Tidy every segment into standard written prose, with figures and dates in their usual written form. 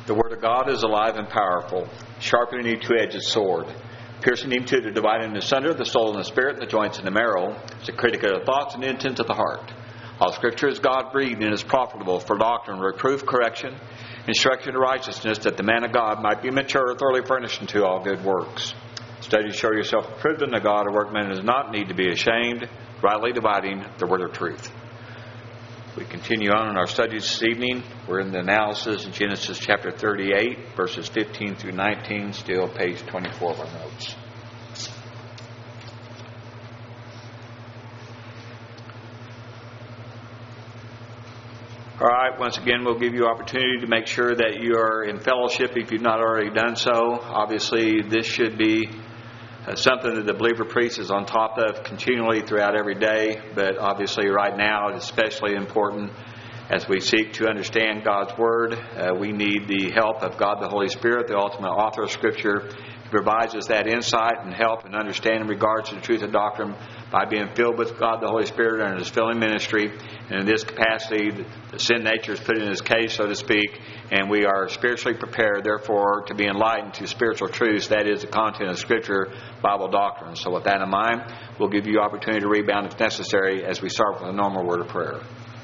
The Word of God is alive and powerful, sharper than any two-edged sword, piercing even to the dividing asunder the soul and the spirit, and the joints and the marrow. It's a critic of the thoughts and intent of the heart. All Scripture is God-breathed and is profitable for doctrine, reproof, correction, instruction in righteousness, that the man of God might be mature, thoroughly furnished unto all good works. Study to show yourself approved unto God, a workman does not need to be ashamed, rightly dividing the word of truth. We continue on in our studies this evening. We're in the analysis in Genesis chapter 38, verses 15 through 19, still page 24 of our notes. All right, once again, we'll give you opportunity to make sure that you are in fellowship if you've not already done so. Obviously, this should be something that the believer priest is on top of continually throughout every day, but obviously right now it's especially important as we seek to understand God's Word. We need the help of God the Holy Spirit, the ultimate author of Scripture. He provides us that insight and help and understanding in regards to the truth of doctrine by being filled with God the Holy Spirit and His filling ministry. And in this capacity, the sin nature is put in His case, so to speak, and we are spiritually prepared, therefore, to be enlightened to spiritual truths, that is, the content of Scripture, Bible doctrine. So with that in mind, we'll give you opportunity to rebound if necessary as we start with a normal word of prayer.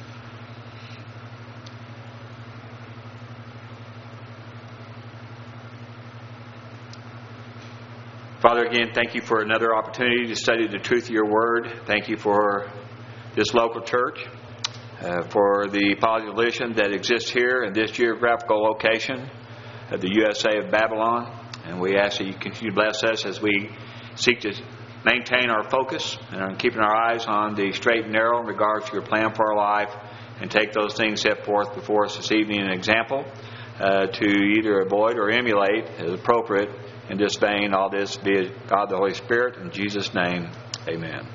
Father, again, thank you for another opportunity to study the truth of your word. Thank you for this local church, for the population that exists here in this geographical location of the USA of Babylon. And we ask that you continue to bless us as we seek to maintain our focus and keeping our eyes on the straight and narrow in regards to your plan for our life, and take those things set forth before us this evening an example to either avoid or emulate as appropriate. In this vein, all this be God the Holy Spirit. In Jesus' name, amen.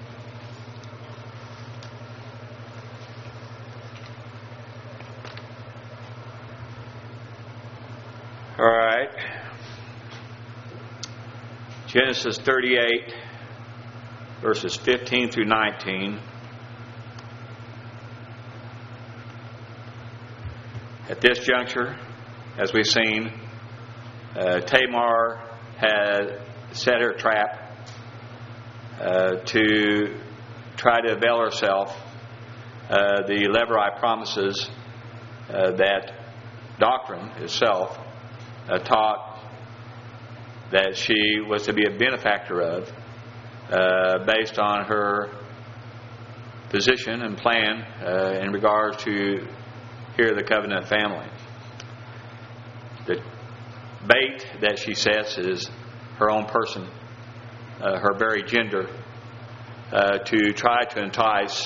All right. Genesis 38, verses 15 through 19. At this juncture, as we've seen, Tamar had set her trap to try to avail herself the Levirate promises that doctrine itself taught that she was to be a benefactor of, based on her position and plan in regards to here the covenant family. The bait that she sets is her own person, her very gender, to try to entice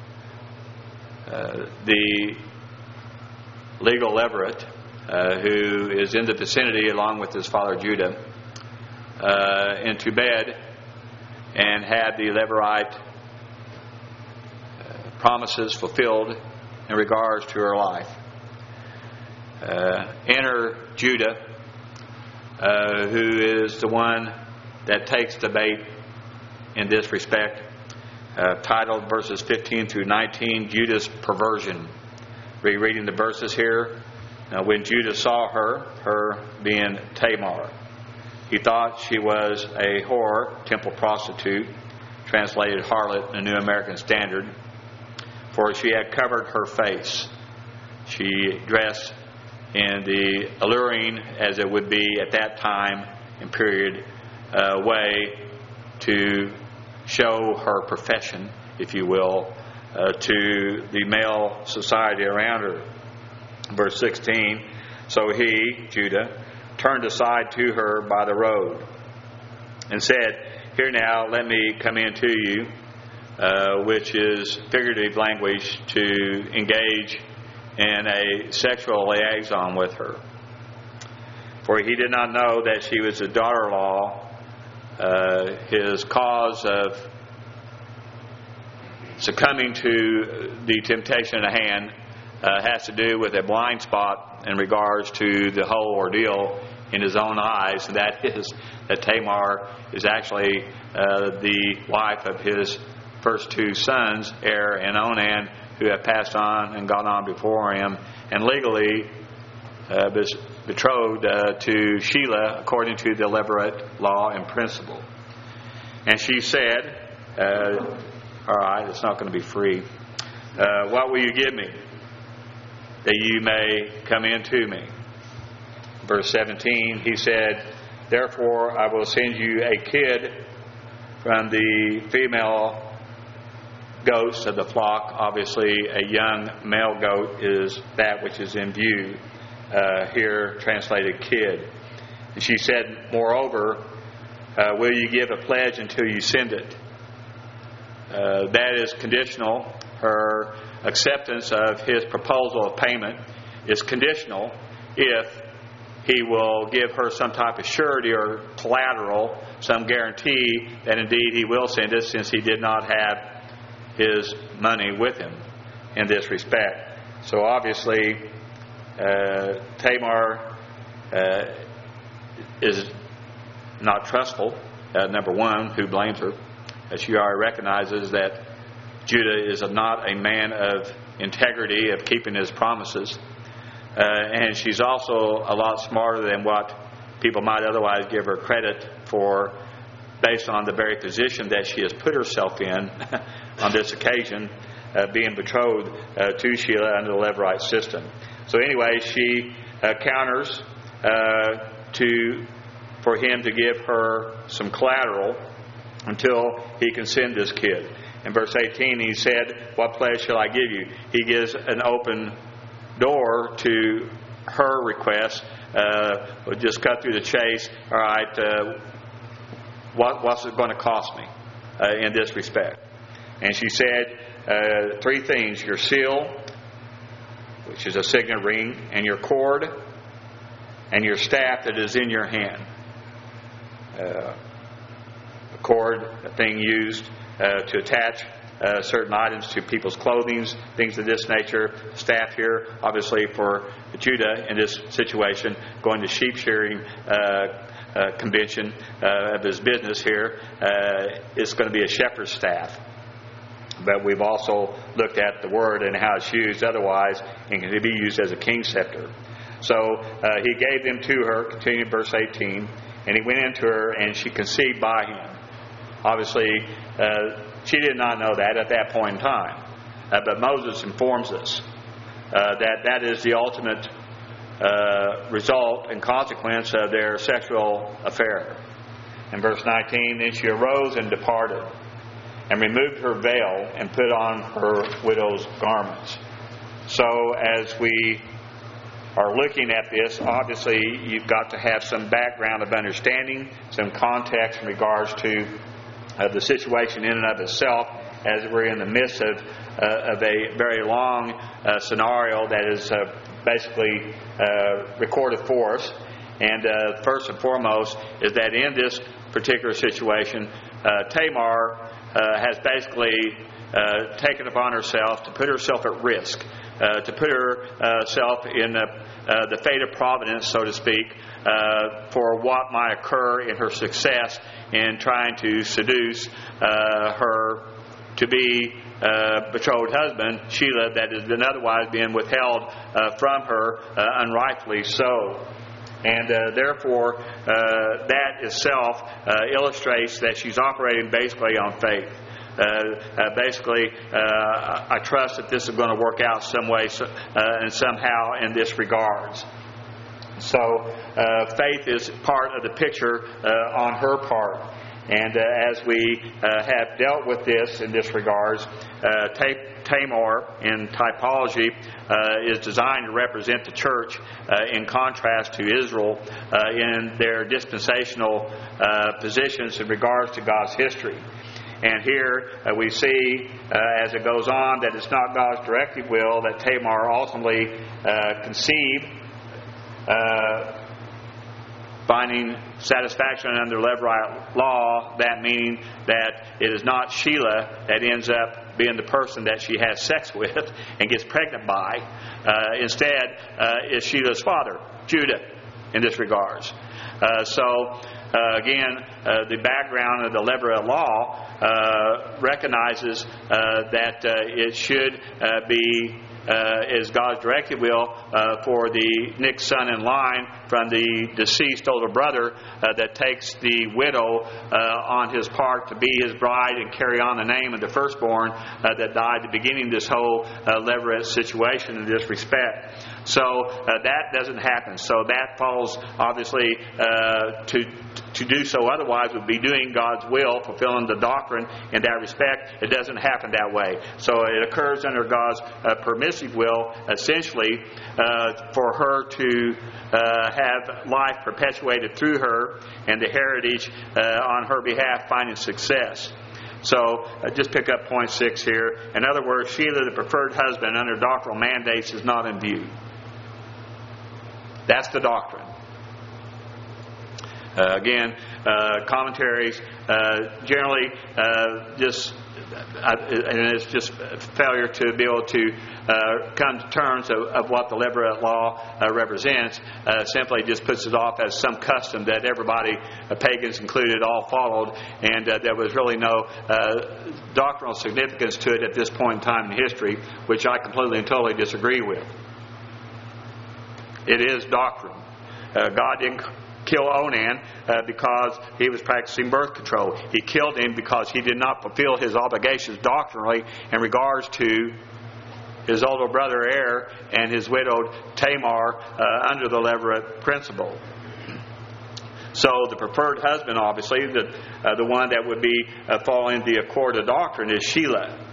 the legal Levirate, who is in the vicinity along with his father Judah, into bed and have the Levirate promises fulfilled in regards to her life. Enter Judah, who is the one that takes the bait in this respect, titled verses 15 through 19, Judah's Perversion. Rereading the verses here. Now, when Judah saw her being Tamar, he thought she was a whore, temple prostitute, translated harlot in the New American Standard, for she had covered her face. She dressed in the alluring, as it would be at that time and period, way to show her profession, if you will, to the male society around her. Verse 16, so he, Judah, turned aside to her by the road and said, here now, let me come in to you, which is figurative language to engage in a sexual liaison with her. For he did not know that she was his daughter-in-law. His cause of succumbing to the temptation at hand has to do with a blind spot in regards to the whole ordeal in his own eyes, and that is that Tamar is actually the wife of his first two sons, Er and Onan, who have passed on and gone on before him, and legally betrothed to Shelah according to the Levirate law and principle. And she said, all right, it's not going to be free. What will you give me that you may come into me? Verse 17, he said, therefore I will send you a kid from the female goats of the flock. Obviously, a young male goat is that which is in view. Here translated kid. And she said, moreover, will you give a pledge until you send it? That is conditional. Her acceptance of his proposal of payment is conditional if he will give her some type of surety or collateral, some guarantee that indeed he will send it, since he did not have his money with him in this respect. So obviously, Tamar is not trustful. Number one, who blames her? She already recognizes that Judah is not a man of integrity, of keeping his promises. And she's also a lot smarter than what people might otherwise give her credit for, based on the very position that she has put herself in on this occasion, being betrothed to Shelah under the Levirate system. So anyway, she counters for him to give her some collateral until he can send this kid. In verse 18, he said, what pledge shall I give you? He gives an open door to her request. We'll just cut through the chase. All right, what's it going to cost me in this respect? And she said, three things: your seal, which is a signet ring, and your cord, and your staff that is in your hand. The cord, a thing used to attach certain items to people's clothing, things of this nature. Staff here, obviously for Judah in this situation, going to sheep shearing convention of his business here, it's going to be a shepherd's staff. But we've also looked at the word and how it's used otherwise, and can be used as a king's scepter. So he gave them to her, continuing verse 18, and he went into her, and she conceived by him. Obviously, she did not know that at that point in time. But Moses informs us that is the ultimate result and consequence of their sexual affair. In verse 19, then she arose and departed, and removed her veil, and put on her widow's garments. So as we are looking at this, obviously you've got to have some background of understanding, some context in regards to the situation in and of itself, as we're in the midst of a very long scenario that is basically recorded for us. And first and foremost is that in this particular situation, Tamar has basically taken upon herself to put herself at risk, to put herself in the fate of providence, so to speak, for what might occur in her success in trying to seduce her to-be betrothed husband, Shelah, that has been otherwise being withheld from her unrightfully so. And therefore, that itself illustrates that she's operating basically on faith. I trust that this is going to work out some way and somehow in this regards. So faith is part of the picture on her part. And as we have dealt with this in this regards, Tamar in typology is designed to represent the church in contrast to Israel in their dispensational positions in regards to God's history. And here we see, as it goes on, that it's not God's directive will that Tamar ultimately conceived, finding satisfaction under Levirate law, that meaning that it is not Shelah that ends up being the person that she has sex with and gets pregnant by. Instead, is Shelah's father, Judah, in this regards. Again, the background of the Levirate law recognizes that it should be is God's directed will for the next son in line from the deceased older brother that takes the widow on his part to be his bride and carry on the name of the firstborn that died at the beginning of this whole levirate situation in this respect. So that doesn't happen. So that falls obviously to do so otherwise would be doing God's will, fulfilling the doctrine in that respect. It doesn't happen that way. So it occurs under God's permissive will, essentially, for her to have life perpetuated through her and the heritage on her behalf finding success. So just pick up point 6 here. In other words, Shelah, the preferred husband under doctrinal mandates, is not in view. That's the doctrine. Again, commentaries generally and it's just failure to be able to come to terms of what the levirate law represents. Simply just puts it off as some custom that everybody, pagans included, all followed, and there was really no doctrinal significance to it at this point in time in history, which I completely and totally disagree with. It is doctrine. God didn't kill Onan because he was practicing birth control. He killed him because he did not fulfill his obligations doctrinally in regards to his older brother Er and his widowed Tamar under the levirate principle. So the preferred husband, obviously, the one that would be fall into the accord of doctrine, is Shelah.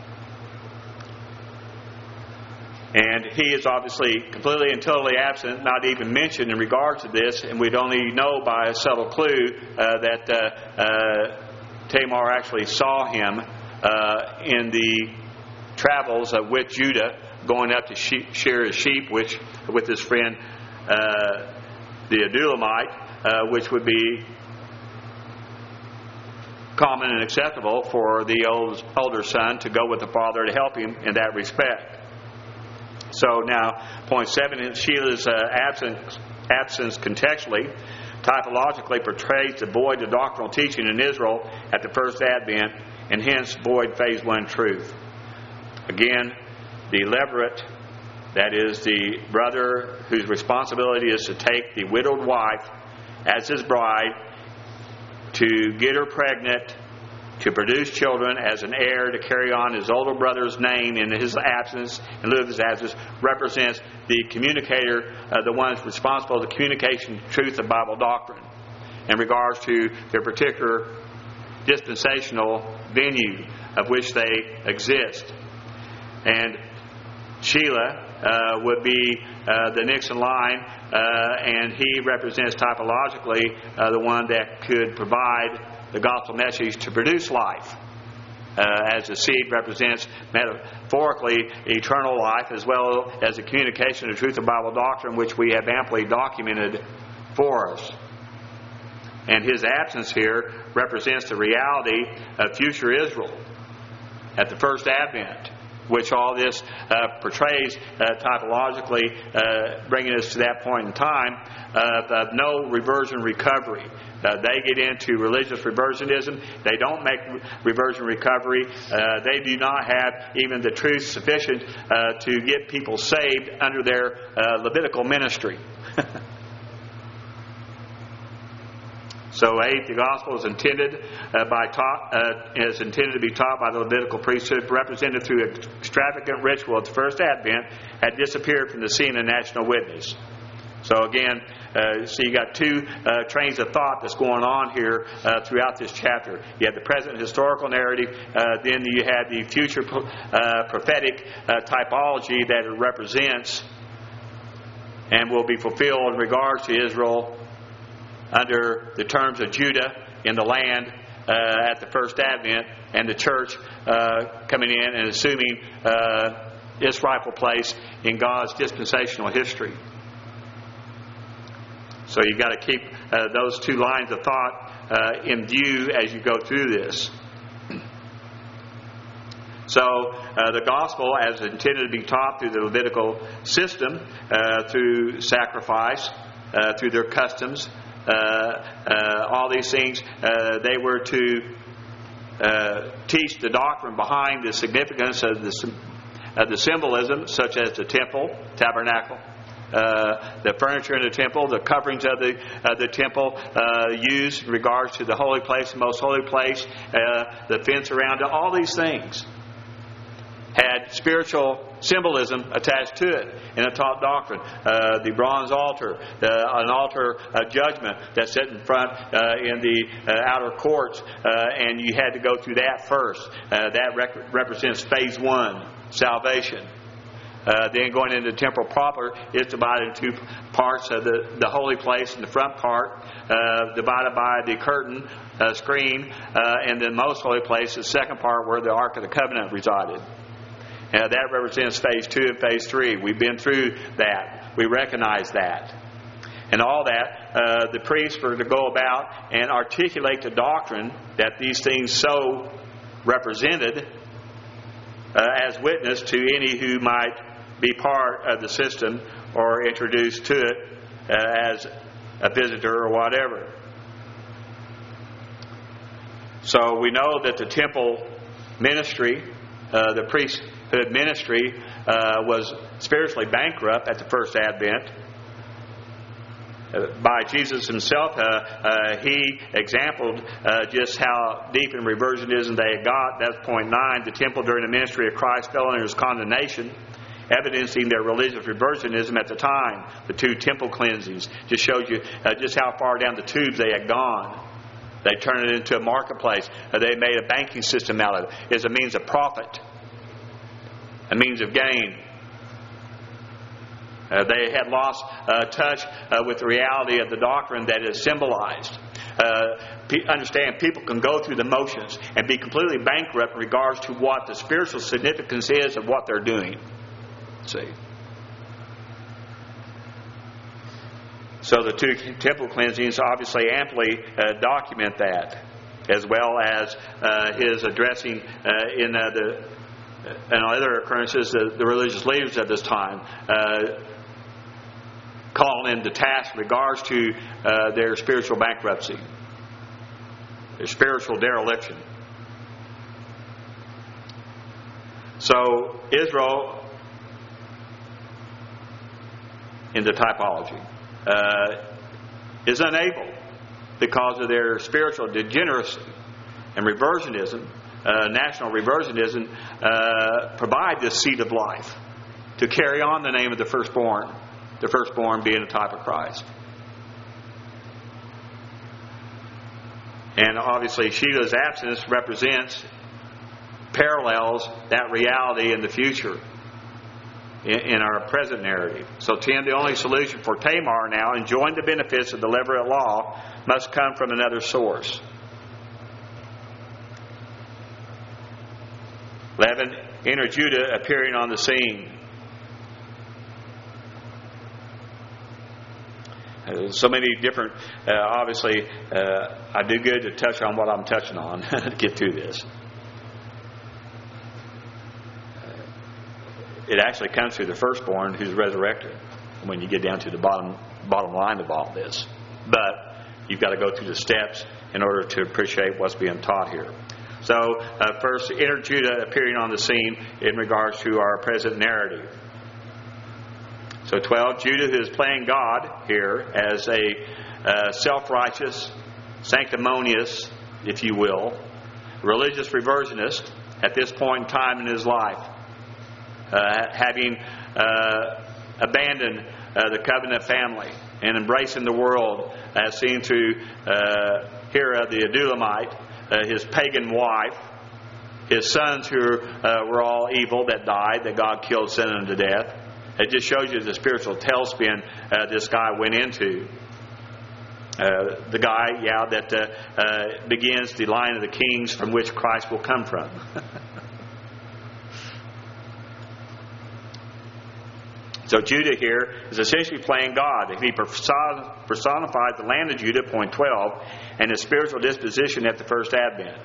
And he is obviously completely and totally absent, not even mentioned in regard to this, and we'd only know by a subtle clue that Tamar actually saw him in the travels with Judah, going up to shear his sheep, which with his friend the Adulamite, which would be common and acceptable for the older son to go with the father to help him in that respect. So now, point 7, Shelah's absence contextually, typologically portrays the void of doctrinal teaching in Israel at the first advent, and hence void phase 1 truth. Again, the levirate, that is the brother whose responsibility is to take the widowed wife as his bride, to get her pregnant, to produce children as an heir, to carry on his older brother's name in his absence, in lieu of his absence, represents the communicator, the one that's responsible for the communication truth of Bible doctrine in regards to their particular dispensational venue of which they exist. And Shelah would be the next in line, and he represents typologically the one that could provide the gospel message to produce life, as the seed represents metaphorically eternal life, as well as the communication of the truth of Bible doctrine, which we have amply documented for us. And his absence here represents the reality of future Israel at the first advent, which all this portrays typologically, bringing us to that point in time of no reversion recovery. They get into religious reversionism. They don't make reversion recovery. They do not have even the truth sufficient to get people saved under their Levitical ministry. So, the gospel is intended to be taught by the Levitical priesthood, represented through extravagant ritual at the first advent, had disappeared from the scene of national witness. So again, so you got two trains of thought that's going on here throughout this chapter. You have the present historical narrative, then you have the future prophetic typology that it represents and will be fulfilled in regards to Israel under the terms of Judah in the land at the first advent, and the church coming in and assuming its rightful place in God's dispensational history. So you've got to keep those two lines of thought in view as you go through this. So the gospel, as intended to be taught through the Levitical system, through sacrifice, through their customs, all these things, they were to teach the doctrine behind the significance of the symbolism, such as the temple, tabernacle, the furniture in the temple, the coverings of the temple used in regards to the holy place, the most holy place, the fence around it, all these things had spiritual symbolism attached to it in a taught doctrine. The bronze altar, an altar of judgment that's set in front in the outer courts, and you had to go through that first. That represents phase 1, salvation. Then going into the temple proper, it's divided into two parts of the holy place in the front part, divided by the curtain, screen, and the most holy place, the second part where the Ark of the Covenant resided. That represents phase 2 and phase 3. We've been through that. We recognize that. And all that, the priests were to go about and articulate the doctrine that these things so represented as witness to any who might be part of the system or introduced to it as a visitor or whatever. So we know that the temple ministry, the priesthood ministry, was spiritually bankrupt at the first advent. By Jesus himself, he exampled just how deep in reversionism they had got. That's point 9. The temple during the ministry of Christ fell under his condemnation, evidencing their religious reversionism at the time. The 2 temple cleansings just shows you just how far down the tubes they had gone. They turned it into a marketplace. They made a banking system out of it as a means of profit, a means of gain. They had lost touch with the reality of the doctrine that is symbolized. Understand, people can go through the motions and be completely bankrupt in regards to what the spiritual significance is of what they're doing. See? So the 2 temple cleansings obviously amply document that, as well as his addressing in other occurrences the religious leaders at this time, calling into task in regards to their spiritual bankruptcy, their spiritual dereliction. So Israel, in the typology, is unable, because of their spiritual degeneracy and reversionism, national reversionism, provide this seed of life to carry on the name of the firstborn being a type of Christ. And obviously Sheila's absence parallels that reality in the future in our present narrative. So 10, the only solution for Tamar now, enjoying the benefits of the Levirate law, must come from another source. 11, enter Judah appearing on the scene. So many different, obviously, I do good to touch on what I'm touching on to get through this. It actually comes through the firstborn who's resurrected when you get down to the bottom line of all this. But you've got to go through the steps in order to appreciate what's being taught here. So first, enter Judah appearing on the scene in regards to our present narrative. So 12, Judah, who is playing God here as a self-righteous, sanctimonious, if you will, religious reversionist at this point in time in his life, having abandoned the covenant family and embracing the world, as seen through Hira the Adulamite, his pagan wife, his sons who were all evil that died, that God killed, sent them to death. It just shows you the spiritual tailspin this guy went into. The guy, that begins the line of the kings from which Christ will come from. So Judah here is essentially playing God. He personifies the land of Judah, point 12, and his spiritual disposition at the first advent.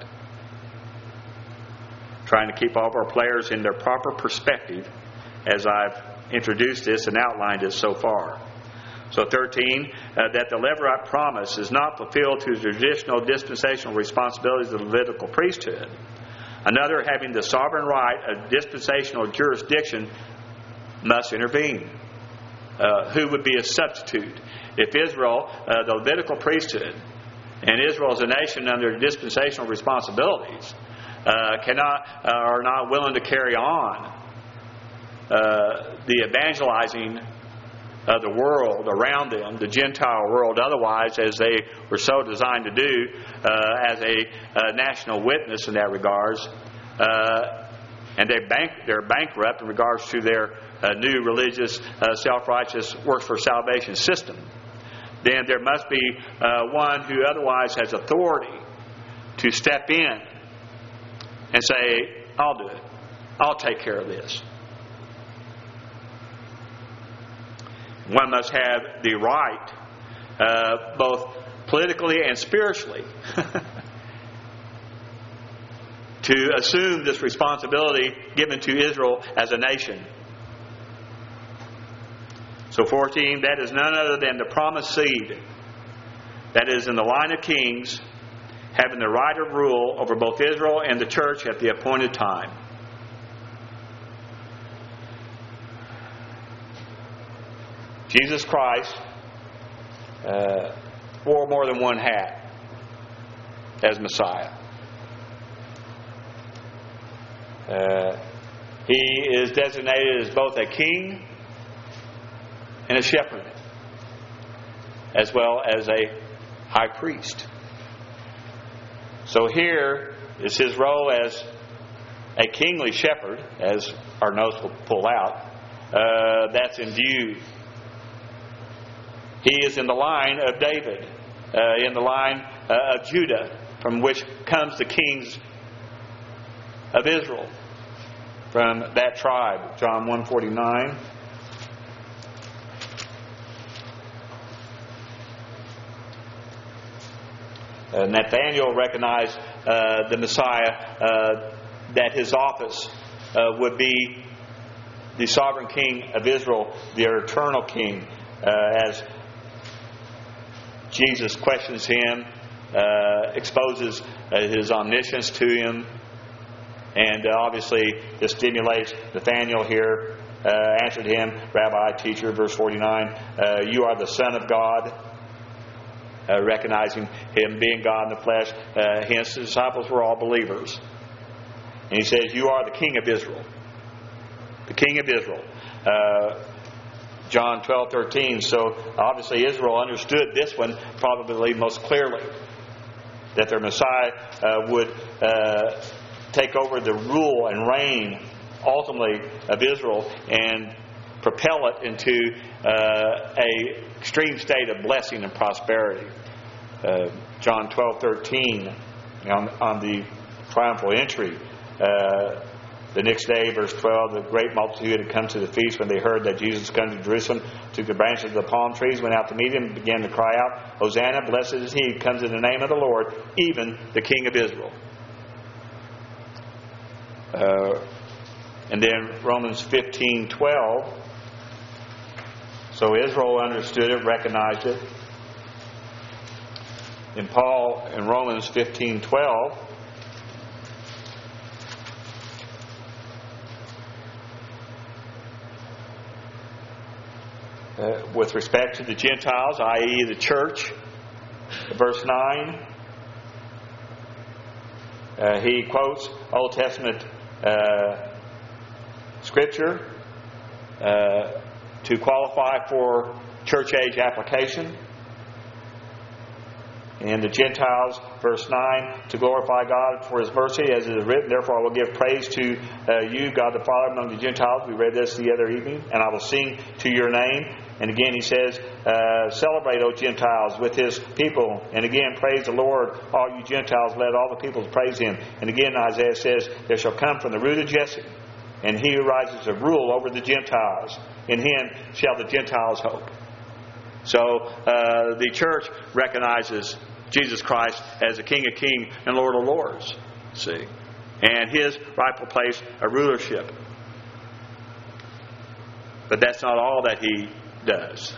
Trying to keep all of our players in their proper perspective as I've introduced this and outlined it so far. So 13, that the Levirate promise is not fulfilled to the traditional dispensational responsibilities of the Levitical priesthood, Another, having the sovereign right of dispensational jurisdiction, must intervene. Who would be a substitute? If Israel, the Levitical priesthood, and Israel as a nation under dispensational responsibilities, are not willing to carry on the evangelizing of the world around them, the Gentile world, otherwise, as they were so designed to do, as a national witness in that regards, and they're bankrupt in regards to their new religious, self-righteous works for salvation system, then there must be one who otherwise has authority to step in and say, I'll do it. I'll take care of this. One must have the right, both politically and spiritually, to assume this responsibility given to Israel as a nation. So 14, that is none other than the promised seed that is in the line of kings, having the right of rule over both Israel and the church at the appointed time. Jesus Christ wore more than one hat as Messiah. He is designated as both a king and a shepherd, as well as a high priest. So here is his role as a kingly shepherd, as our notes will pull out. That's in view. He is in the line of David, in the line of Judah, from which comes the kings of Israel, from that tribe. John 1:49. Nathanael recognized the Messiah, that his office would be the sovereign king of Israel, the eternal king, as Jesus questions him, exposes his omniscience to him, and obviously this stimulates Nathanael here, answered him, Rabbi, teacher, verse 49, you are the Son of God. Recognizing him being God in the flesh. Hence the disciples were all believers. And he says, you are the King of Israel. The King of Israel. John 12:13. So obviously Israel understood this one probably most clearly. That their Messiah would take over the rule and reign ultimately of Israel and propel it into a extreme state of blessing and prosperity. John 12:13 on the triumphal entry. The next day, verse 12, the great multitude had come to the feast when they heard that Jesus had come to Jerusalem, took the branches of the palm trees, went out to meet him, and began to cry out, Hosanna, blessed is he who comes in the name of the Lord, even the King of Israel. And then Romans 15:12. So Israel understood it, recognized it. And Paul in Romans 15:12 with respect to the Gentiles, i.e. the church, verse 9, he quotes Old Testament scripture to qualify for church age application. And the Gentiles, verse 9, to glorify God for His mercy, as it is written, therefore I will give praise to you, God the Father, among the Gentiles. We read this the other evening. And I will sing to your name. And again he says, celebrate, O Gentiles, with His people. And again, praise the Lord, all you Gentiles, let all the peoples praise Him. And again Isaiah says, there shall come from the root of Jesse, and he who rises to rule over the Gentiles. In him shall the Gentiles hope. So the church recognizes Jesus Christ as the King of Kings and Lord of Lords. See? And His rightful place of rulership. But that's not all that He does.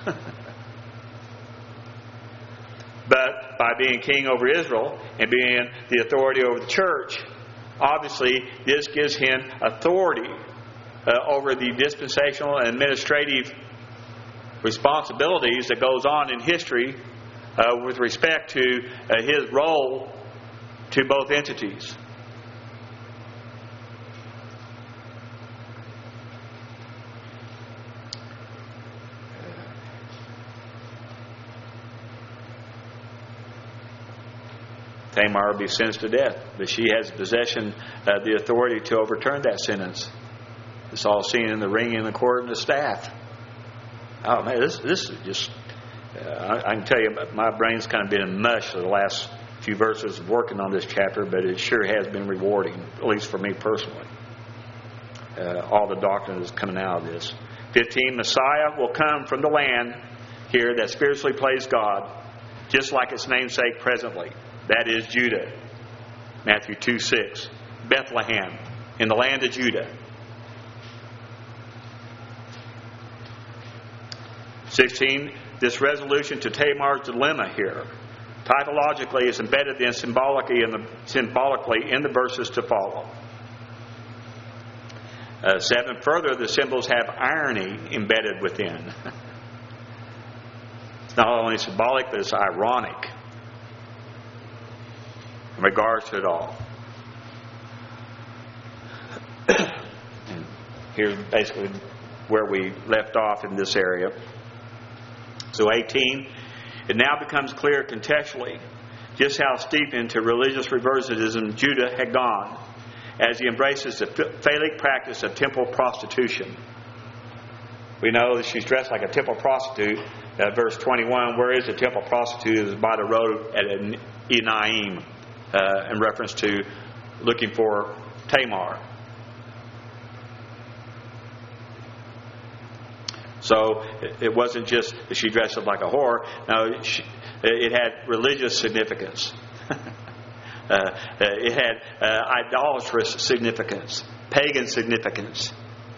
But by being king over Israel and being the authority over the church, obviously, this gives him authority over the dispensational and administrative responsibilities that goes on in history with respect to his role to both entities. Tamar will be sentenced to death, but she has possession of the authority to overturn that sentence. It's all seen in the ring, in the cord, and the staff. Oh man, this is just. I can tell you, my brain's kind of been in mush for the last few verses of working on this chapter, but it sure has been rewarding, at least for me personally. All the doctrine is coming out of this. 15, Messiah will come from the land here that spiritually plays God, just like its namesake presently. That is Judah. Matthew 2:6. Bethlehem, in the land of Judah. 16. This resolution to Tamar's dilemma here, typologically, is embedded in symbolically in the verses to follow. 7. Further, the symbols have irony embedded within. It's not only symbolic, but it's ironic in regards to it all. And here's basically where we left off in this area. So 18, it now becomes clear contextually just how steep into religious reversionism Judah had gone as he embraces the phallic practice of temple prostitution. We know that she's dressed like a temple prostitute. Verse 21, where is the temple prostitute? It is by the road at Enaim, in reference to looking for Tamar. So it wasn't just that she dressed up like a whore. No, it had religious significance. It had idolatrous significance, pagan significance.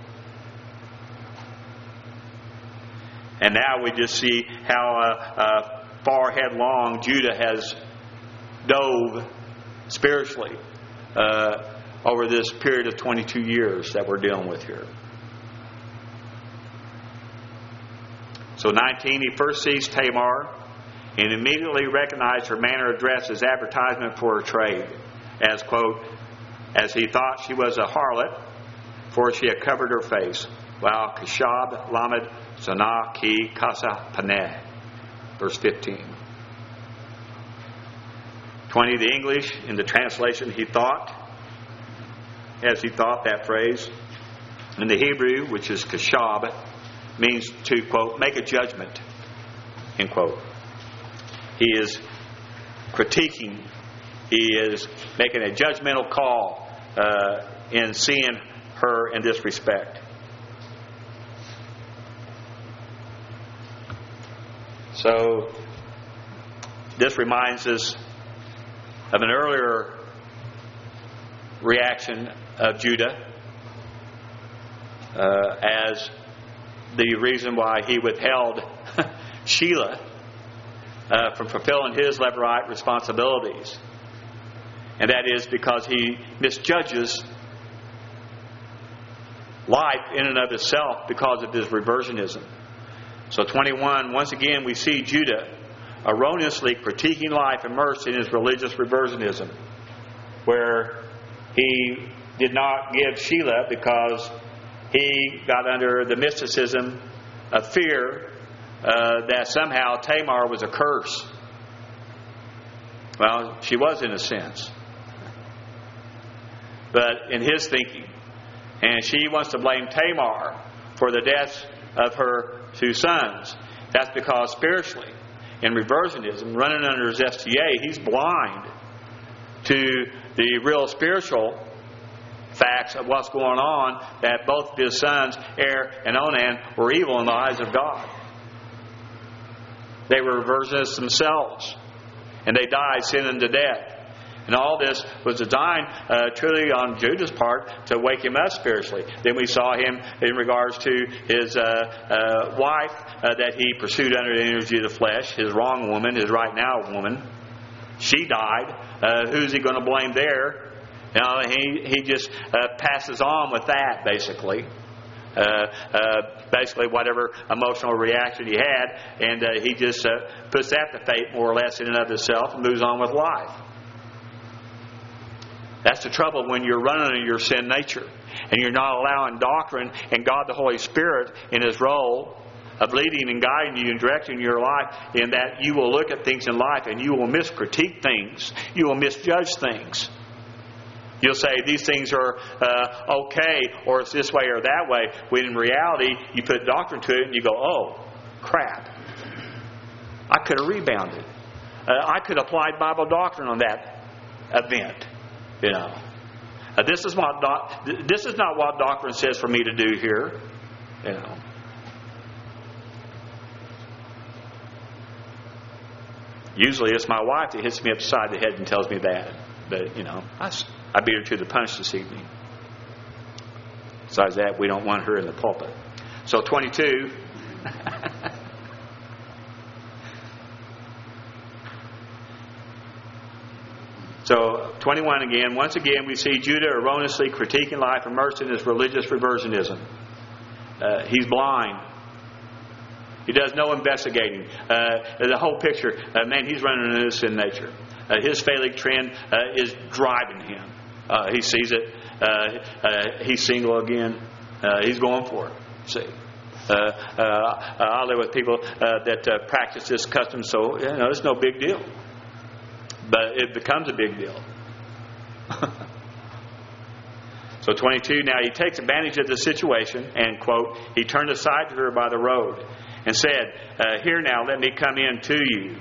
And now we just see how far headlong Judah has dove spiritually over this period of 22 years that we're dealing with here. So 19, he first sees Tamar and immediately recognized her manner of dress as advertisement for her trade. As, quote, as he thought she was a harlot, for she had covered her face. Wow, Kashab, Lamed, Zanah, Ki, Kasa, Paneh. Verse 15. 20, the English, in the translation, he thought, as he thought, that phrase. In the Hebrew, which is Kashab, means to, quote, make a judgment, end quote. He is critiquing. He is making a judgmental call in seeing her in this respect. So, this reminds us of an earlier reaction of Judah as the reason why he withheld Shelah from fulfilling his Levirate responsibilities. And that is because he misjudges life in and of itself because of his reversionism. So 21, once again we see Judah erroneously critiquing life immersed in his religious reversionism, where he did not give Shelah because he got under the mysticism of fear that somehow Tamar was a curse. Well, she was in a sense. But in his thinking, and she wants to blame Tamar for the deaths of her two sons. That's because spiritually, in reversionism, running under his FTA, he's blind to the real spiritual facts of what's going on, that both of his sons, Er and Onan, were evil in the eyes of God. They were reversionists themselves, and they died sinning to death. And all this was designed truly on Judah's part to wake him up spiritually. Then we saw him in regards to his wife that he pursued under the energy of the flesh, his wrong woman, his right now woman. She died. Who's he going to blame there? He just passes on with that, basically. Basically whatever emotional reaction he had, and he just puts that to fate more or less in and of itself and moves on with life. That's the trouble when you're running in your sin nature and you're not allowing doctrine and God the Holy Spirit in His role of leading and guiding you and directing your life, in that you will look at things in life and you will miscritique things. You will misjudge things. You'll say these things are okay, or it's this way or that way, when in reality you put doctrine to it and you go, oh, crap. I could have rebounded. I could have applied Bible doctrine on that event. This is not what doctrine says for me to do here. Usually it's my wife that hits me upside the head and tells me that. But, I beat her to the punch this evening. Besides that, we don't want her in the pulpit. So 22. So 21 again. Once again, we see Judah erroneously critiquing life, immersed in his religious reversionism. He's blind. He does no investigating. The whole picture, he's running in his sin nature. His phallic trend is driving him. He sees it. He's single again. He's going for it. See, I live with people that practice this custom, so it's no big deal. But it becomes a big deal. So 22. Now he takes advantage of the situation, and quote, he turned aside to her by the road and said, "Here now, let me come in to you."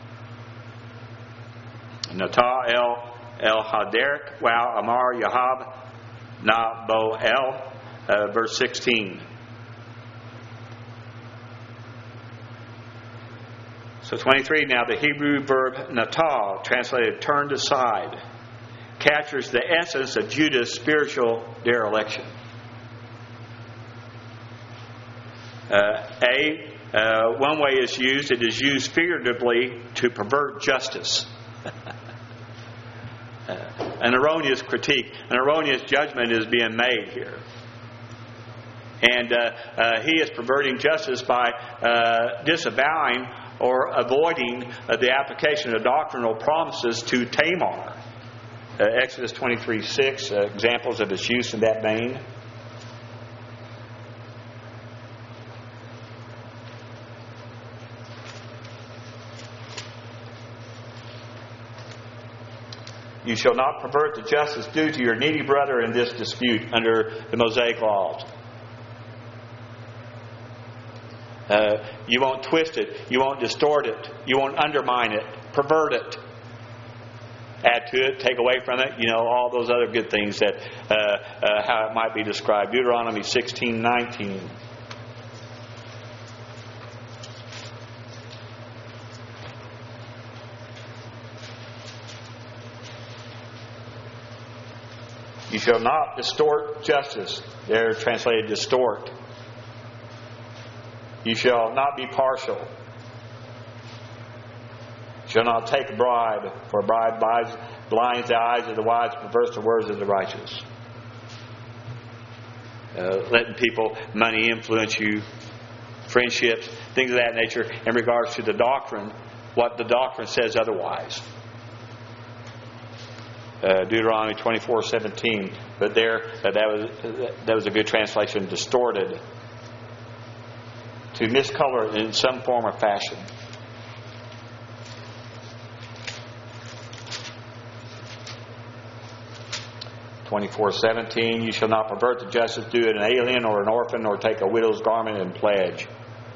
Natah El Haderek, Wow Amar Yahab Na Bo El, verse 16. So 23. Now the Hebrew verb natah, translated turned aside, captures the essence of Judah's spiritual dereliction. One way it's used, it is used figuratively to pervert justice. An erroneous critique, an erroneous judgment is being made here. And he is perverting justice by disavowing or avoiding the application of doctrinal promises to Tamar. Exodus 23:6, examples of its use in that vein. You shall not pervert the justice due to your needy brother in this dispute under the Mosaic laws. You won't twist it. You won't distort it. You won't undermine it. Pervert it. Add to it. Take away from it. All those other good things that how it might be described. Deuteronomy 16:19. You shall not distort justice. They're translated distort. You shall not be partial. You shall not take a bribe, for a bribe blinds the eyes of the wise, perverts the words of the righteous. Letting people, money influence you, friendships, things of that nature in regards to the doctrine, what the doctrine says otherwise. Deuteronomy 24:17, but there that was a good translation. Distorted, to miscolor it in some form or fashion. (24:17) You shall not pervert the justice due an alien or an orphan, or take a widow's garment in pledge.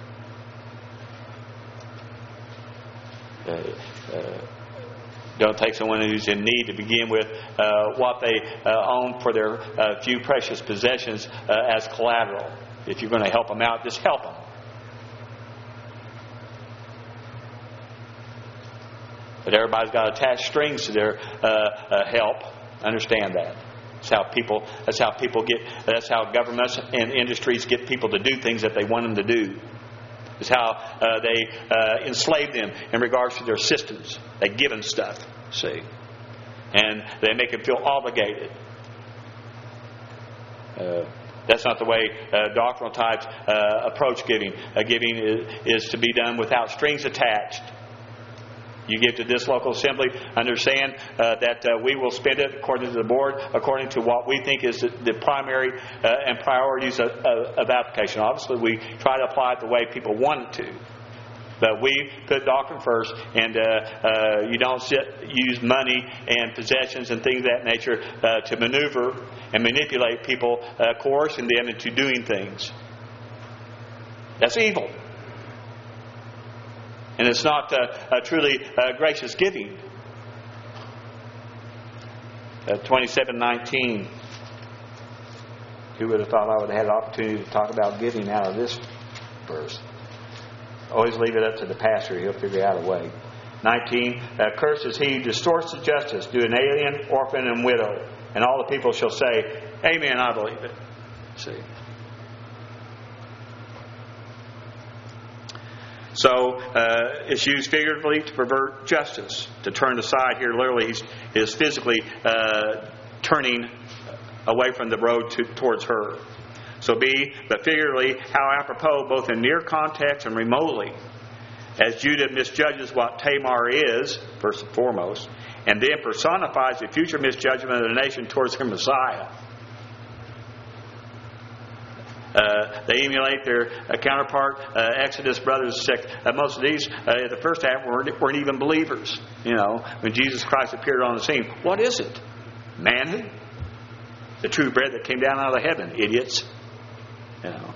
Don't take someone who's in need to begin with what they own for their few precious possessions as collateral. If you're going to help them out, just help them. But everybody's got attached strings to their help. Understand that. That's how governments and industries get people to do things that they want them to do. It's how they enslave them in regards to their systems. They give them stuff. See, And they make him feel obligated. That's not the way doctrinal types approach giving. Giving is to be done without strings attached. You give to this local assembly, understand that we will spend it according to the board, according to what we think is the primary and priorities of application. Obviously, we try to apply it the way people want it to. But we put doctrine first, and you don't use money and possessions and things of that nature to maneuver and manipulate people, coercing them into doing things. That's evil. And it's not truly gracious giving. 27:19. Who would have thought I would have had an opportunity to talk about giving out of this verse? Always leave it up to the pastor. He'll figure out a way. 19. Cursed is he who distorts the justice, due an alien, orphan, and widow. And all the people shall say, Amen, I believe it. See. So, it's used figuratively to pervert justice. To turn aside here, literally, he is physically turning away from the road towards her. So but figuratively, how apropos, both in near context and remotely, as Judah misjudges what Tamar is, first and foremost, and then personifies the future misjudgment of the nation towards her Messiah. They emulate their counterpart, Exodus brothers sect. Most of these, the first half, weren't even believers. You know, when Jesus Christ appeared on the scene. What is it? Manhood? The true bread that came down out of heaven, idiots. You know.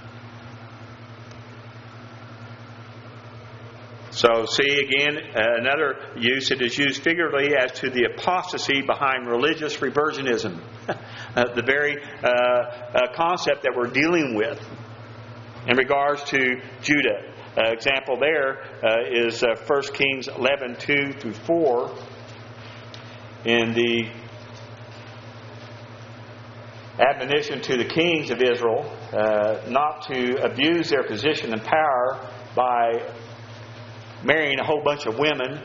So see again, another use, it is used figuratively as to the apostasy behind religious reversionism. The very concept that we're dealing with in regards to Judah. Example there is 1 Kings 11:2-4 in the admonition to the kings of Israel not to abuse their position and power by marrying a whole bunch of women,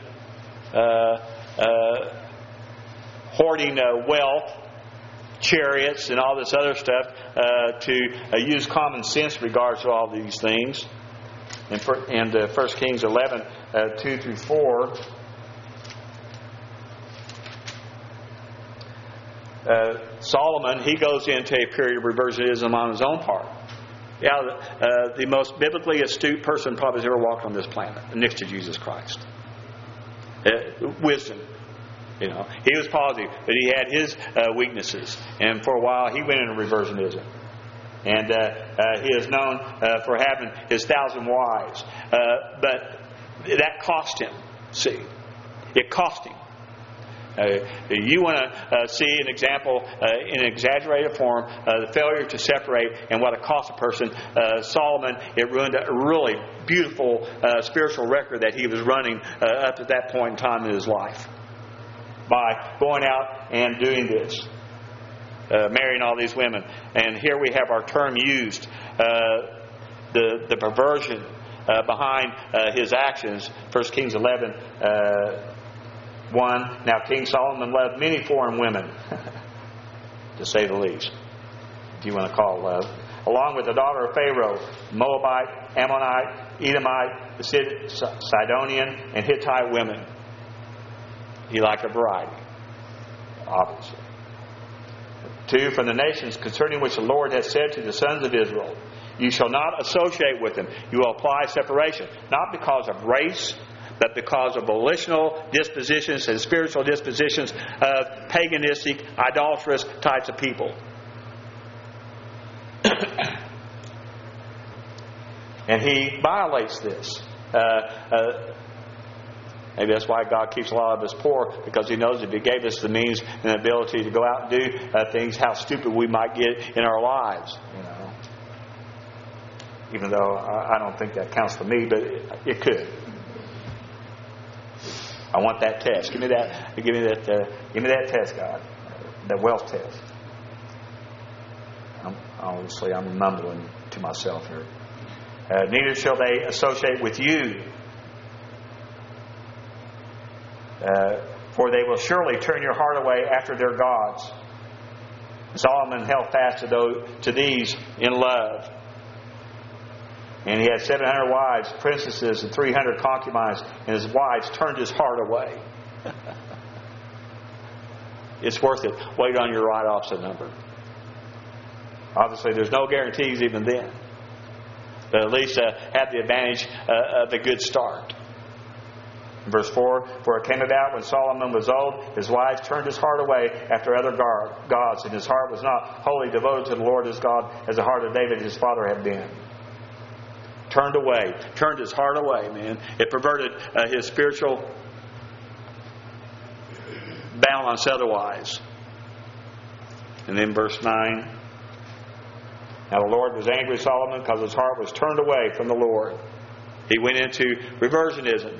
hoarding wealth, chariots, and all this other stuff, to use common sense in regards to all these things. In 1 Kings 11:2-4, Solomon, he goes into a period of reversionism on his own part. Yeah, the most biblically astute person probably has ever walked on this planet, next to Jesus Christ. Wisdom. You know, he was positive that he had his weaknesses, and for a while he went into reversionism. And he is known for having his 1,000 wives, but that cost him. See, it cost him. You want to see an example in an exaggerated form, the failure to separate and what it cost a person. Solomon, it ruined a really beautiful spiritual record that he was running up at that point in time in his life by going out and doing this, marrying all these women. And here we have our term used, the perversion behind his actions. 1 Kings 11:1. Now King Solomon loved many foreign women, to say the least, if you want to call it love, along with the daughter of Pharaoh, Moabite, Ammonite, Edomite, Sidonian, and Hittite women. He liked a variety, obviously. 2, from the nations concerning which the Lord has said to the sons of Israel, you shall not associate with them. You will apply separation, not because of race, but because of volitional dispositions and spiritual dispositions of paganistic, idolatrous types of people. And he violates this. Maybe that's why God keeps a lot of us poor, because He knows if He gave us the means and the ability to go out and do things, how stupid we might get in our lives. You know, even though I don't think that counts for me, but it could. I want that test. Give me that. Give me that test, God. That wealth test. I'm mumbling to myself here. Neither shall they associate with you. for they will surely turn your heart away after their gods. Solomon held fast to these in love. And he had 700 wives, princesses, and 300 concubines, and his wives turned his heart away. It's worth it. Wait on your write-offs a number. Obviously, there's no guarantees even then. But at least have the advantage of a good start. Verse 4, for it came about when Solomon was old, his wives turned his heart away after other gods, and his heart was not wholly devoted to the Lord his God as the heart of David his father had been. Turned away. Turned his heart away, man. It perverted his spiritual balance otherwise. And then verse 9. Now the Lord was angry with Solomon because his heart was turned away from the Lord. He went into reversionism.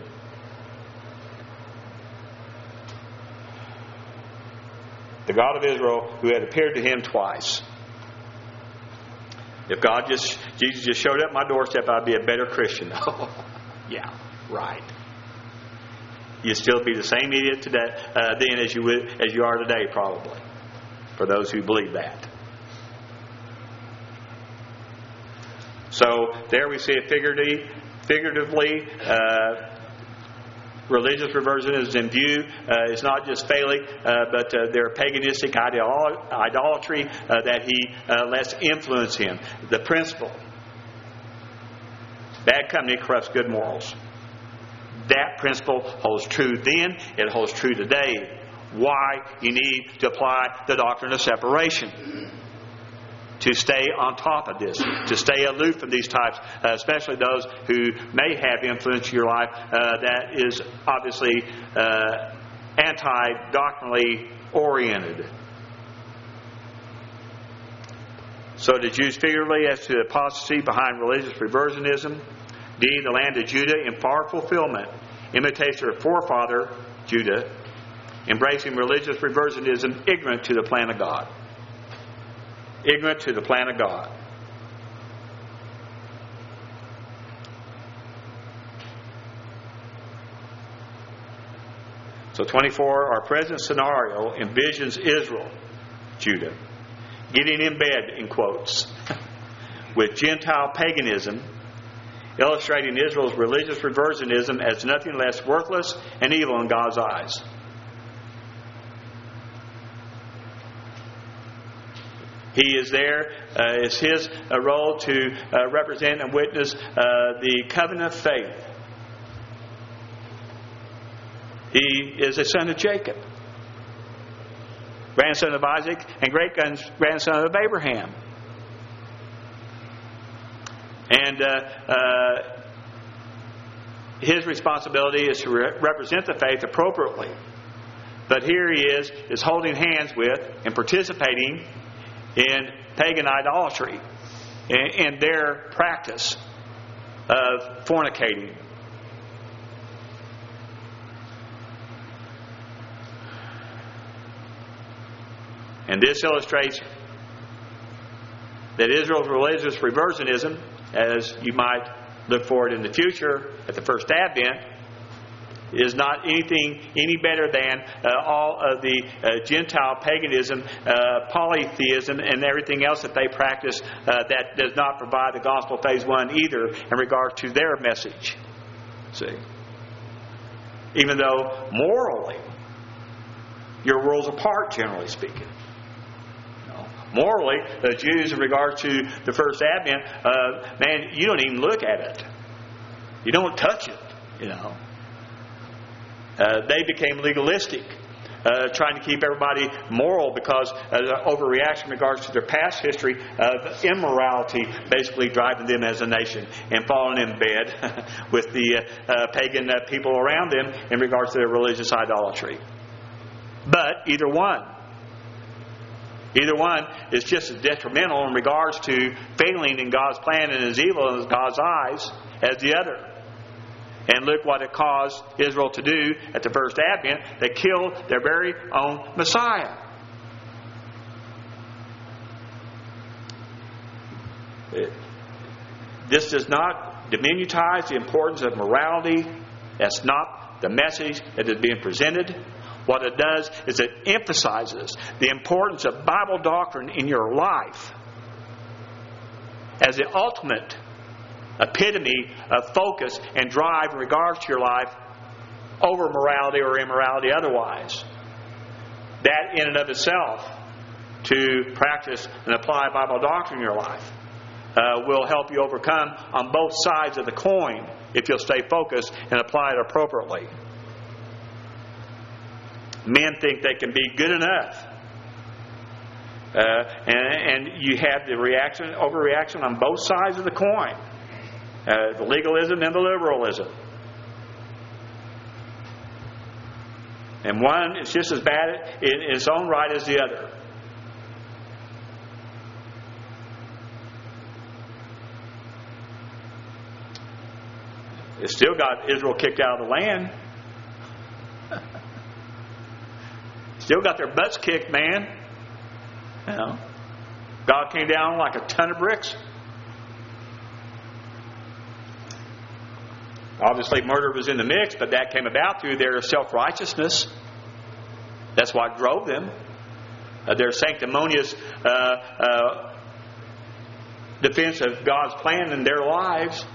The God of Israel, who had appeared to him twice. If Jesus just showed up at my doorstep, I'd be a better Christian. Yeah, right. You'd still be the same idiot today, then as you are today, probably. For those who believe that. So there we see it figuratively. Religious reversion is in view. It's not just Phallic, but their paganistic idolatry that he lets influence him. The principle. Bad company corrupts good morals. That principle holds true then. It holds true today. Why you need to apply the doctrine of separation. To stay on top of this, to stay aloof from these types, especially those who may have influenced your life that is obviously anti-doctrinally oriented. So the Jews figuratively as to the apostasy behind religious reversionism, D, the land of Judah in far fulfillment imitates their forefather Judah, embracing religious reversionism, ignorant to the plan of God. Ignorant to the plan of God. So 24, our present scenario envisions Israel, Judah, getting in bed, in quotes, with Gentile paganism, illustrating Israel's religious reversionism as nothing less worthless and evil in God's eyes. He is there. It's his role to represent and witness the covenant of faith. He is a son of Jacob, grandson of Isaac, and great-grandson of Abraham. And his responsibility is to represent the faith appropriately. But here he is holding hands with and participating in pagan idolatry, in their practice of fornicating. And this illustrates that Israel's religious reversionism, as you might look for it in the future at the first Advent, is not anything any better than all of the Gentile paganism, polytheism, and everything else that they practice that does not provide the gospel phase 1 either in regard to their message. See? Even though morally, your world's apart, generally speaking. Morally, the Jews, in regard to the first Advent, man, you don't even look at it. You don't touch it, you know. They became legalistic, trying to keep everybody moral because of the overreaction in regards to their past history of immorality, basically driving them as a nation and falling in bed with the pagan people around them in regards to their religious idolatry. But either one is just as detrimental in regards to failing in God's plan and as evil in God's eyes as the other. And look what it caused Israel to do at the first Advent. They killed their very own Messiah. This does not diminutize the importance of morality. That's not the message that is being presented. What it does is it emphasizes the importance of Bible doctrine in your life as the ultimate epitome of focus and drive in regards to your life over morality or immorality otherwise. That in and of itself, to practice and apply Bible doctrine in your life, will help you overcome on both sides of the coin if you'll stay focused and apply it appropriately. Men think they can be good enough. And you have the overreaction on both sides of the coin. The legalism and the liberalism. And one is just as bad in its own right as the other. It still got Israel kicked out of the land. Still got their butts kicked, man. You know, God came down like a ton of bricks. Obviously, murder was in the mix, but that came about through their self-righteousness. That's what drove them. Their sanctimonious defense of God's plan in their lives.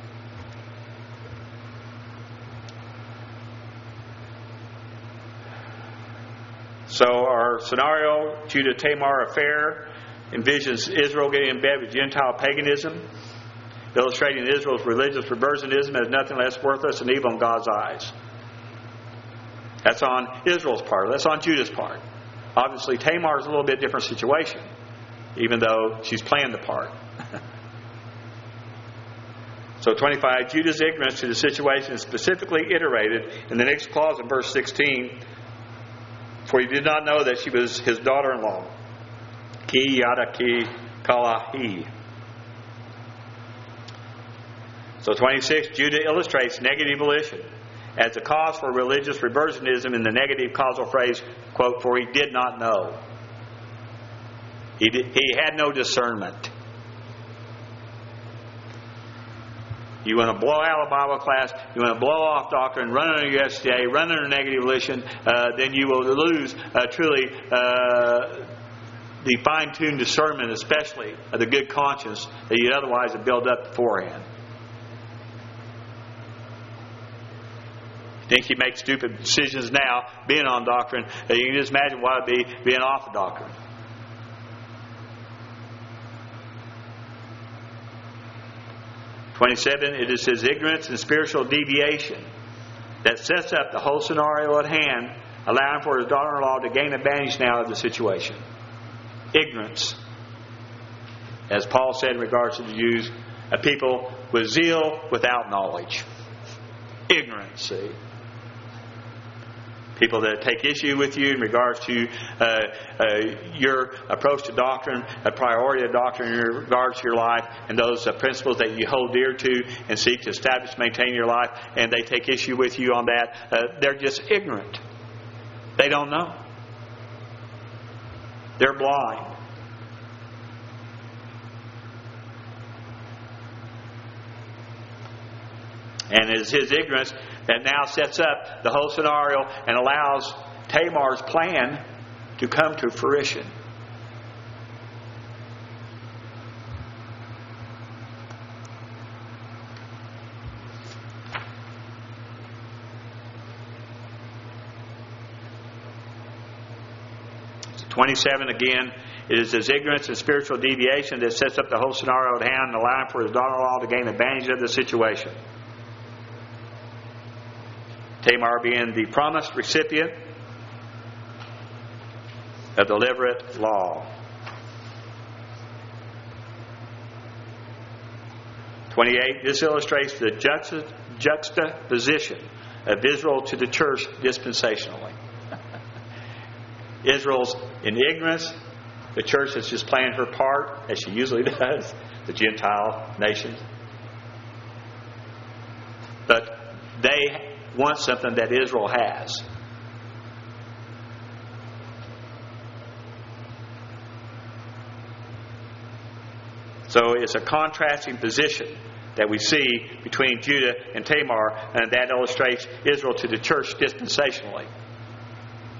So our scenario, Judah-Tamar affair, envisions Israel getting in bed with Gentile paganism, illustrating Israel's religious reversionism as nothing less worthless and evil in God's eyes. That's on Israel's part. That's on Judah's part. Obviously, Tamar is a little bit different situation, even though she's playing the part. So 25, Judah's ignorance to the situation is specifically iterated in the next clause in verse 16. For he did not know that she was his daughter-in-law. Ki yada ki kalahi. So 26, Judah illustrates negative volition as the cause for religious reversionism in the negative causal phrase, quote, for he did not know. He had no discernment. You want to blow out a Bible class, you want to blow off doctrine, run under your SDA, run under negative volition, then you will lose truly the fine-tuned discernment, especially of the good conscience that you otherwise have built up beforehand. You think you make stupid decisions now being on doctrine, you can just imagine what it would be being off of doctrine. It is his ignorance and spiritual deviation that sets up the whole scenario at hand, allowing for his daughter-in-law to gain advantage now of the situation. Ignorance. As Paul said in regards to the Jews, a people with zeal without knowledge. Ignorance, see. People that take issue with you in regards to your approach to doctrine, a priority of doctrine in regards to your life, and those principles that you hold dear to and seek to establish, maintain your life, and they take issue with you on that. They're just ignorant. They don't know. They're blind. And it's his ignorance that now sets up the whole scenario and allows Tamar's plan to come to fruition. So 27 again, it is his ignorance and spiritual deviation that sets up the whole scenario at hand and allowing for his daughter-in-law to gain advantage of the situation. Tamar being the promised recipient of the Levirate law. 28. This illustrates the juxtaposition of Israel to the church dispensationally. Israel's in ignorance. The church is just playing her part, as she usually does, the Gentile nations. But they want something that Israel has. So it's a contrasting position that we see between Judah and Tamar, and that illustrates Israel to the church dispensationally.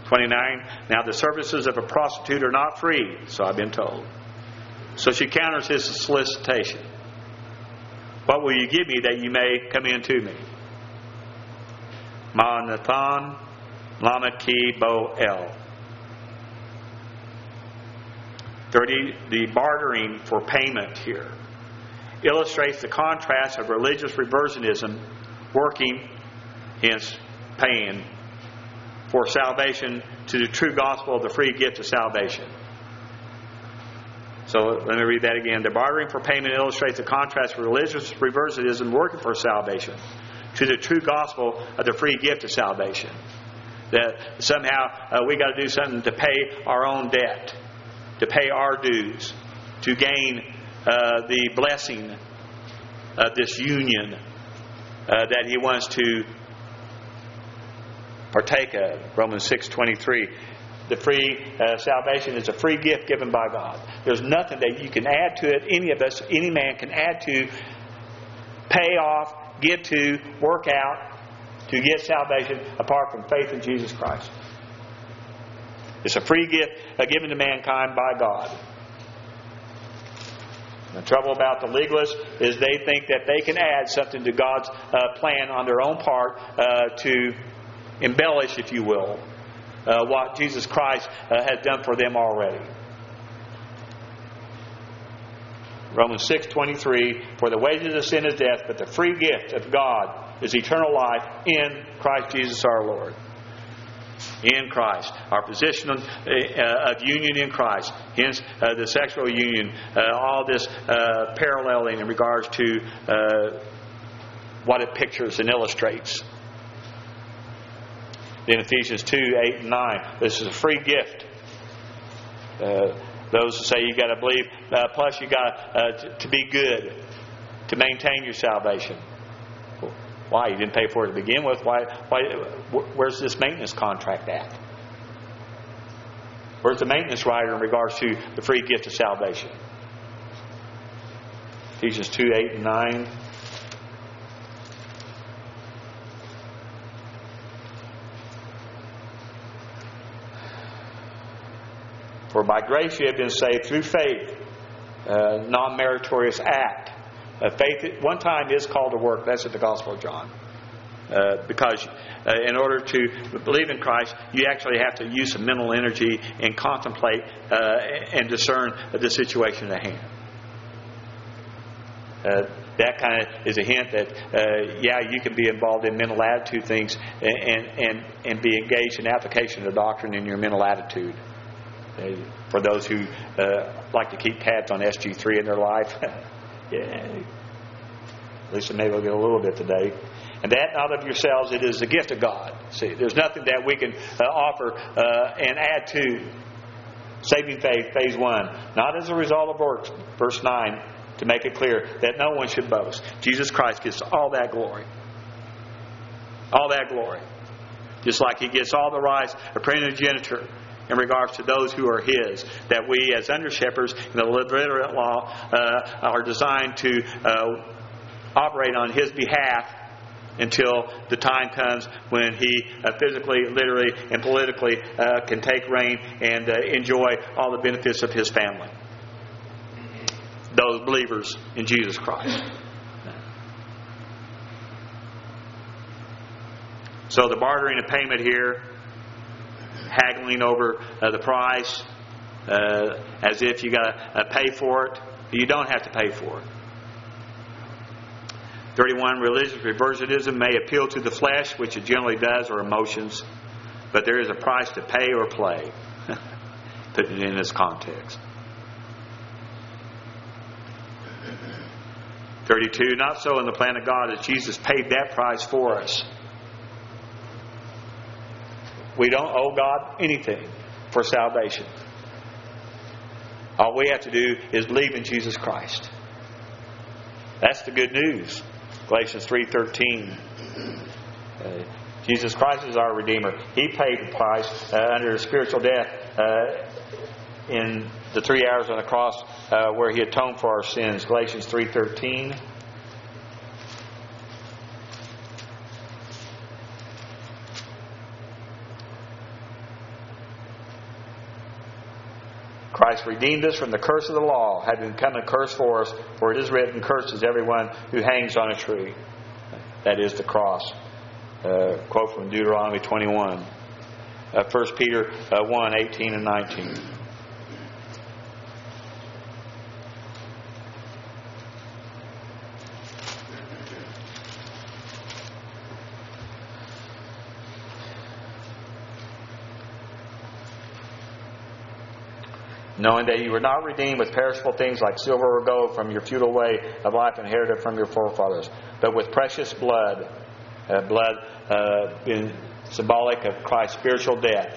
29, now the services of a prostitute are not free, so I've been told. So she counters his solicitation. What will you give me that you may come in to me? Ma'anathan Lamaki Bo-El. 30, the bartering for payment here illustrates the contrast of religious reversionism working, hence paying, for salvation to the true gospel of the free gift of salvation. So let me read that again. The bartering for payment illustrates the contrast of religious reversionism working for salvation to the true gospel of the free gift of salvation. That somehow we got to do something to pay our own debt, to pay our dues, to gain the blessing of this union that He wants to partake of. Romans 6:23. The free salvation is a free gift given by God. There's nothing that you can add to it. Any of us, any man can add to, pay off, give to, work out to get salvation apart from faith in Jesus Christ. It's a free gift given to mankind by God. The trouble about the legalists is they think that they can add something to God's plan on their own part to embellish, if you will, what Jesus Christ has done for them already. Romans 6:23, for the wages of sin is death, but the free gift of God is eternal life in Christ Jesus our Lord. In Christ. Our position of union in Christ. Hence the sexual union. All this paralleling in regards to what it pictures and illustrates. In Ephesians 2:8 and 9, this is a free gift. Those who say you got to believe, plus you got to be good to maintain your salvation. Why? You didn't pay for it to begin with. Why? Where's this maintenance contract at? Where's the maintenance rider in regards to the free gift of salvation? Ephesians 2:8 and 9. For by grace you have been saved through faith, non-meritorious act. Faith at one time is called to work. That's at the Gospel of John. Because in order to believe in Christ, you actually have to use some mental energy and contemplate and discern the situation at hand. That kind of is a hint that, you can be involved in mental attitude things and be engaged in application of doctrine in your mental attitude. For those who like to keep tabs on SG3 in their life, yeah. At least maybe we'll get a little bit today. And that not of yourselves, it is the gift of God. See, there's nothing that we can offer and add to saving faith, phase 1. Not as a result of works, verse 9, to make it clear that no one should boast. Jesus Christ gets all that glory. All that glory. Just like He gets all the rights of primogeniture in regards to those who are His, that we as under shepherds in the Levitic law are designed to operate on His behalf until the time comes when He physically, literally, and politically can take reign and enjoy all the benefits of His family. Those believers in Jesus Christ. So the bartering of payment here, haggling over the price as if you got to pay for it. You don't have to pay for it. 31, religious reversionism may appeal to the flesh, which it generally does, or emotions, but there is a price to pay or play. Put it in this context. 32, not so in the plan of God as Jesus paid that price for us. We don't owe God anything for salvation. All we have to do is believe in Jesus Christ. That's the good news. Galatians 3:13. Jesus Christ is our Redeemer. He paid the price under spiritual death in the 3 hours on the cross where He atoned for our sins. Galatians 3:13. Christ redeemed us from the curse of the law, having become a curse for us, for it is written, cursed is everyone who hangs on a tree. That is the cross. Quote from Deuteronomy 21. 1 Peter 1, 18 and 19. Knowing that you were not redeemed with perishable things like silver or gold from your futile way of life inherited from your forefathers, but with precious blood, being symbolic of Christ's spiritual death,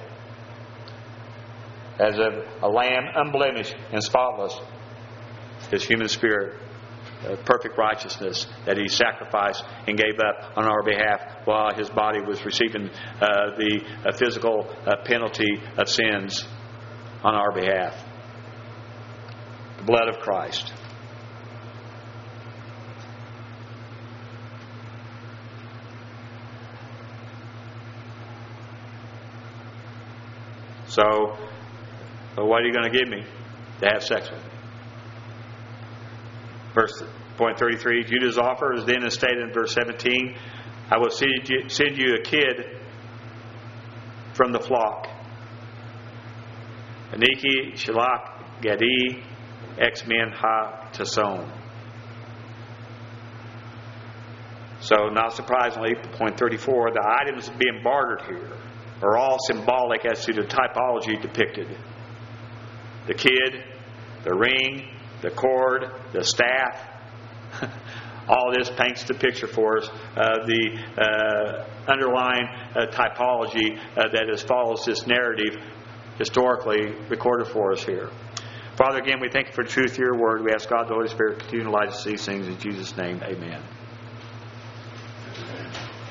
as of a lamb unblemished and spotless, His human spirit, perfect righteousness that He sacrificed and gave up on our behalf while His body was receiving the physical penalty of sins on our behalf. The blood of Christ. So, what are you going to give me to have sex with me? Point 33, Judah's offer is then stated in verse 17, I will send you a kid from the flock. Aniki, Shalach, Gadi, Ex-Men, Ha, Tason. So, not surprisingly, point 34, the items being bartered here are all symbolic as to the typology depicted. The kid, the ring, the cord, the staff. All this paints the picture for us of the underlying typology that follows this narrative historically recorded for us here. Father, again, we thank you for the truth of your word. We ask God, the Holy Spirit, continue to light us these things in Jesus' name. Amen.